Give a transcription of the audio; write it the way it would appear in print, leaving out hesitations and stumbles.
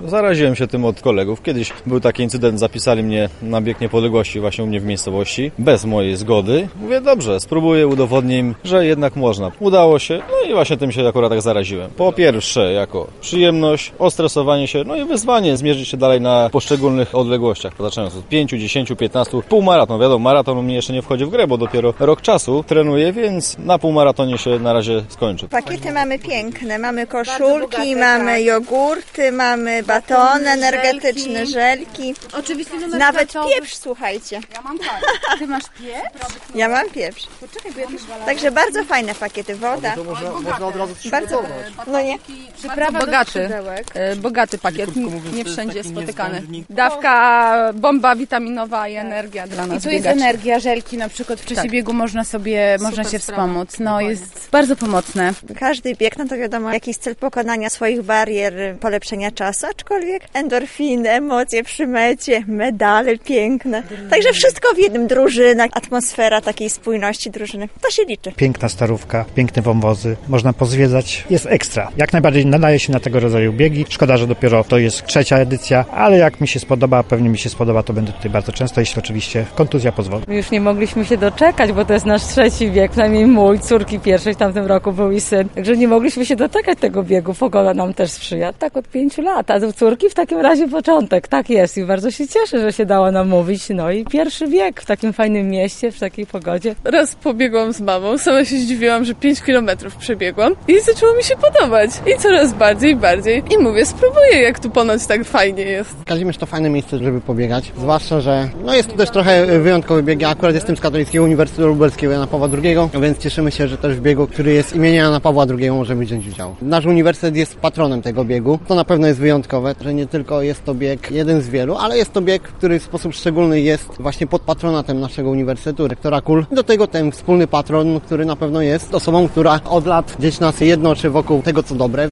Zaraziłem się tym od kolegów. Kiedyś był taki incydent, zapisali mnie na bieg niepodległości właśnie u mnie w miejscowości, bez mojej zgody. Mówię, dobrze, spróbuję, udowodnię im, że jednak można. Udało się, no i właśnie tym się akurat tak zaraziłem. Po pierwsze, jako przyjemność, ostresowanie się, no i wyzwanie, zmierzyć się dalej na poszczególnych odległościach, zaczynając od 5, 10, 15, półmaraton. Wiadomo, maraton u mnie jeszcze nie wchodzi w grę, bo dopiero rok czasu trenuję, więc na półmaratonie się na razie skończy. Pakiety mamy piękne, mamy koszulki, mamy jogurty, mamy batony energetyczne, żelki. Oczywiście numer Nawet kartowy. pieprz, słuchajcie. Ja mam tak. Ty masz pieprz? Ja mam pieprz. Poczekaj, bo ja też wolałam. Także bardzo fajne pakiety, woda. To można od razu Bardzo, no nie. Przyprawa bogaty, bogaty pakiet, mówiąc, nie to jest wszędzie taki spotykany. niezbędnik. Dawka, bomba witaminowa i energia dla I nas tu jest biegaczy. energia, żelki na przykład w czasie Tak. biegu można się sprawa. wspomóc. No jest bardzo pomocne. Każdy bieg, no to wiadomo, jakiś cel pokonania swoich barier, polepszenia czasu, aczkolwiek endorfiny, emocje przy mecie, medale piękne. Także wszystko w jednym, drużyna, atmosfera takiej spójności drużyny. To się liczy. Piękna starówka, piękne wąwozy, można pozwiedzać, jest ekstra. Jak najbardziej nadaje się na tego rodzaju biegi. Szkoda, że dopiero to jest 3. edycja, ale jak mi się spodoba, a pewnie mi się spodoba, to będę tutaj bardzo często, jeśli oczywiście kontuzja pozwoli. Już nie mogliśmy się doczekać, bo to jest nasz 3. bieg, przynajmniej mój, córki pierwszej w tamtym roku był i syn. Także nie mogliśmy się doczekać tego biegu. Pogoda nam też sprzyja. Tak od 5 lat. A u córki w takim razie początek. Tak jest i bardzo się cieszę, że się dało namówić. No i pierwszy bieg w takim fajnym mieście, w takiej pogodzie. Raz pobiegłam z mamą, sama się zdziwiłam, że 5 kilometrów przebiegłam i zaczęło mi się podobać. I coraz bardziej. I mówię, spróbuję, jak tu ponoć tak fajnie jest. Kazimierz to fajne miejsce, żeby pobiegać, zwłaszcza, że jest to też trochę wyjątkowy bieg. Ja akurat jestem z Katolickiego Uniwersytetu Lubelskiego Jana Pawła II, więc cieszymy się, że też w biegu, który jest imienia Jana Pawła II, możemy wziąć udział. Nasz uniwersytet jest patronem tego biegu. To na pewno jest wyjątkowe, że nie tylko jest to bieg jeden z wielu, ale jest to bieg, który w sposób szczególny jest właśnie pod patronatem naszego uniwersytetu, rektora KUL. Do tego ten wspólny patron, który na pewno jest osobą, która od lat gdzieś nas jednoczy wokół tego, co dobre.